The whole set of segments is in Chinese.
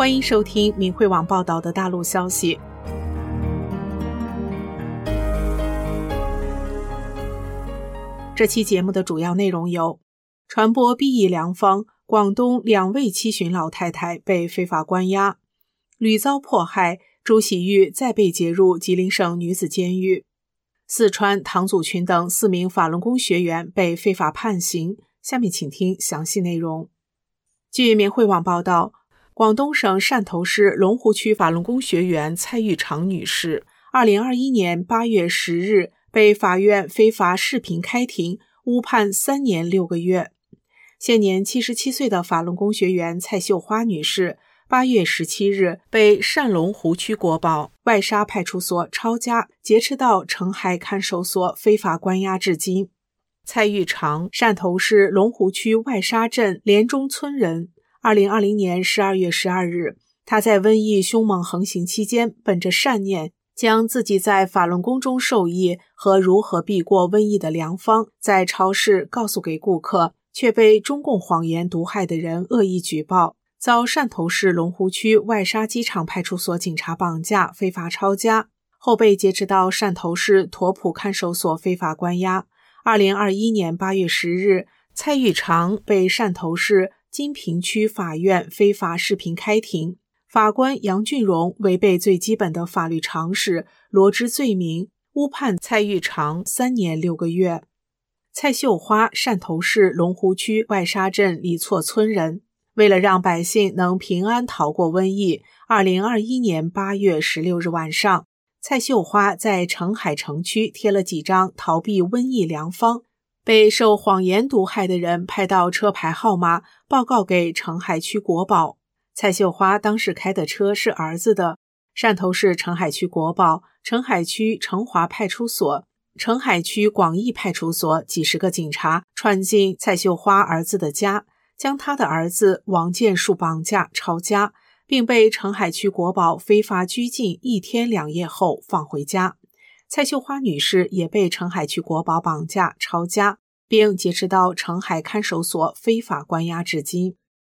欢迎收听明慧网报道的大陆消息。这期节目的主要内容有：传播避疫良方，广东2位七旬老太太被非法关押；屡遭迫害，朱喜玉再被劫入吉林省女子监狱；四川唐祖群等4名法轮功学员被非法判刑。下面请听详细内容。据明慧网报道，广东省汕头市龙湖区法轮功学员蔡玉长女士2021年8月10日被法院非法视频开庭，误判3年6个月。现年77岁的法轮功学员蔡秀花女士8月17日被汕龙湖区国保外沙派出所抄家劫持到澄海看守所非法关押至今。蔡玉长，汕头市龙湖区外沙镇莲中村人。2020年12月12日，他在瘟疫凶猛横行期间，本着善念，将自己在法轮功中受益和如何避过瘟疫的良方，在超市告诉给顾客，却被中共谎言毒害的人恶意举报，遭汕头市龙湖区外沙机场派出所警察绑架，非法抄家，后被劫持到汕头市沱浦看守所非法关押。2021年8月10日，蔡玉长被汕头市金平区法院非法视频开庭，法官杨俊荣违背最基本的法律常识，罗织罪名，误判蔡玉长3年6个月。蔡秀花，汕头市龙湖区外沙镇李厝村人。为了让百姓能平安逃过瘟疫，2021年8月16日晚上，蔡秀花在澄海城区贴了几张逃避瘟疫良方，被受谎言毒害的人拍到车牌号码，报告给澄海区国保。蔡秀花当时开的车是儿子的。汕头市澄海区国保、澄海区澄华派出所、澄海区广义派出所几十个警察窜进蔡秀花儿子的家，将他的儿子王建树绑架抄家，并被澄海区国保非法拘禁1天2夜后放回家。蔡秀花女士也被澄海区国保绑架抄家，并劫持到澄海看守所非法关押至今。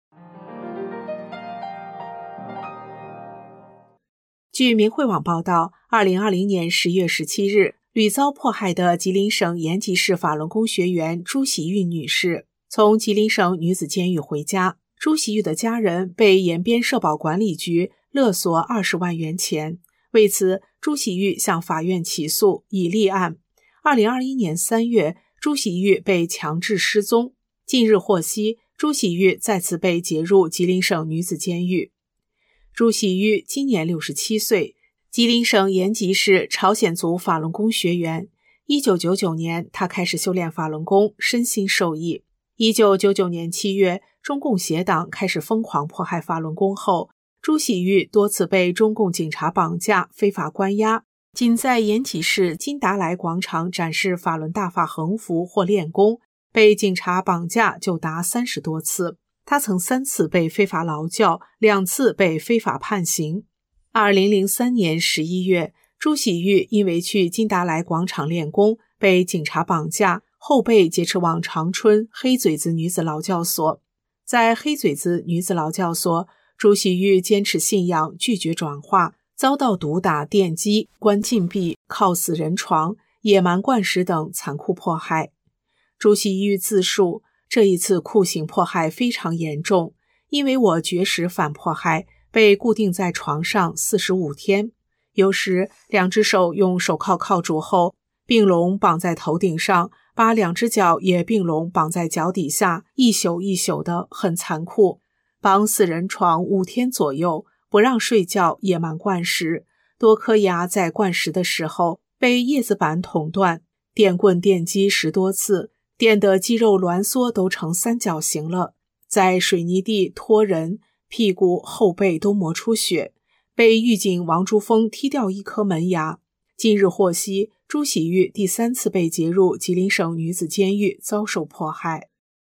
据明慧网报道，2020年10月17日，屡遭迫害的吉林省延吉市法轮功学员朱喜玉女士从吉林省女子监狱回家。朱喜玉的家人被延边社保管理局勒索20万元钱，为此朱喜玉向法院起诉以立案。2021年3月，朱喜玉被强制失踪。近日获悉，朱喜玉再次被劫入吉林省女子监狱。朱喜玉今年67岁，吉林省延吉市朝鲜族法轮功学员。1999年，他开始修炼法轮功，身心受益。1999年7月，中共邪党开始疯狂迫害法轮功后，朱喜玉多次被中共警察绑架、非法关押。仅在延吉市金达莱广场展示法轮大法横幅或练功，被警察绑架就达30多次。他曾3次被非法劳教，2次被非法判刑。2003年11月，朱喜玉因为去金达莱广场练功，被警察绑架，后被劫持往长春黑嘴子女子劳教所。在黑嘴子女子劳教所，朱喜玉坚持信仰，拒绝转化，遭到毒打、电击、关禁闭、铐死人床、野蛮灌食等残酷迫害。朱喜玉自述，这一次酷刑迫害非常严重，因为我绝食反迫害，被固定在床上45天，有时2只手用手铐铐住后，并笼绑在头顶上，把2只脚也并笼绑在脚底下，一宿一宿的，很残酷。绑死人床5天左右，不让睡觉，野蛮灌食，多颗牙在灌食的时候被叶子板捅断，电棍电击10多次，电的肌肉挛缩都成三角形了，在水泥地拖人，屁股后背都磨出血，被狱警王珠峰踢掉1颗门牙。近日获悉，朱喜玉第3次被劫入吉林省女子监狱，遭受迫害。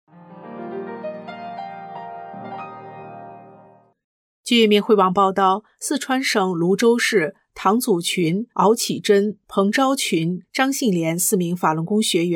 据明慧网报道，四川省泸州市唐祖群、敖启珍、彭昭群、张信莲4名法轮功学员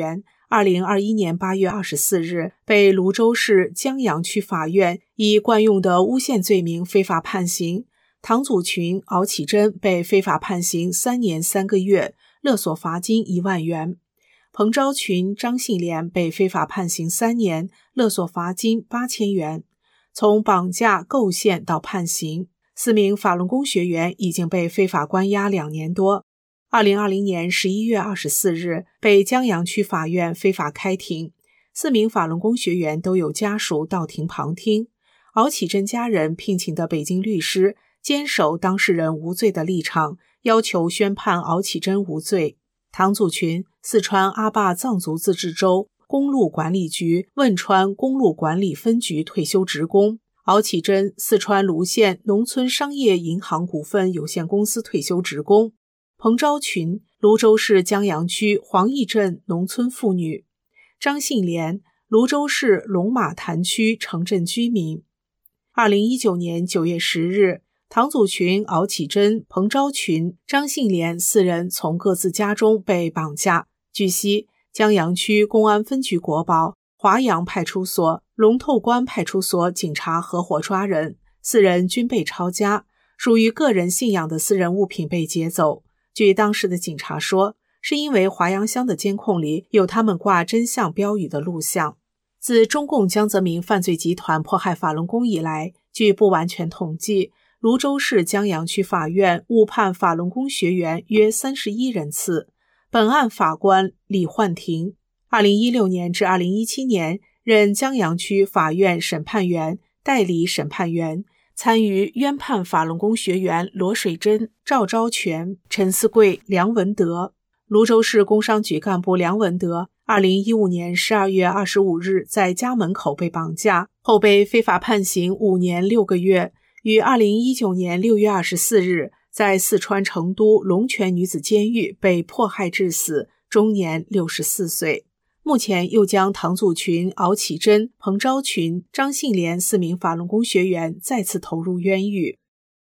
2021年8月24日被泸州市江阳区法院以惯用的诬陷罪名非法判刑，唐祖群、敖启珍被非法判刑3年3个月，勒索罚金1万元。彭昭群、张信莲被非法判刑3年，勒索罚金8000元。从绑架、构陷到判刑，4名法轮功学员已经被非法关押2年多。2020年11月24日被江阳区法院非法开庭，4名法轮功学员都有家属到庭旁听。敖启珍家人聘请的北京律师坚守当事人无罪的立场，要求宣判敖启珍无罪。唐祖群，四川阿坝藏族自治州公路管理局汶川公路管理分局退休职工；敖启珍，四川泸县农村商业银行股份有限公司退休职工；彭昭群，泸州市江阳区黄义镇农村妇女；张信莲，泸州市龙马潭区城镇居民。2019年9月10日，唐祖群、敖启珍、彭昭群、张信莲4人从各自家中被绑架。据悉，江阳区公安分局国保、华阳派出所、龙头关派出所警察合伙抓人，4人均被抄家，属于个人信仰的私人物品被劫走。据当时的警察说，是因为华阳乡的监控里有他们挂真相标语的录像。自中共江泽民犯罪集团迫害法轮功以来，据不完全统计，泸州市江阳区法院误判法轮功学员约31人次。本案法官李焕廷2016年至2017年任江阳区法院审判员、代理审判员，参与冤判法轮功学员罗水珍、赵昭全、陈思贵、梁文德。泸州市工商局干部梁文德2015年12月25日在家门口被绑架，后被非法判刑5年6个月，于2019年6月24日在四川成都龙泉女子监狱被迫害致死，终年64岁。目前又将唐祖群、敖启珍、彭昭群、张信莲4名法轮功学员再次投入冤狱。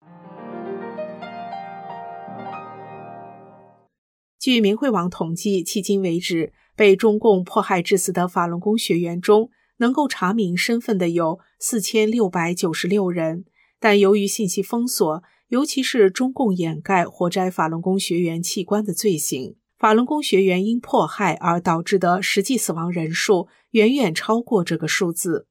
据明慧网统计，迄今为止被中共迫害致死的法轮功学员中，能够查明身份的有4696人，但由于信息封锁，尤其是中共掩盖活摘法轮功学员器官的罪行，法轮功学员因迫害而导致的实际死亡人数远远超过这个数字。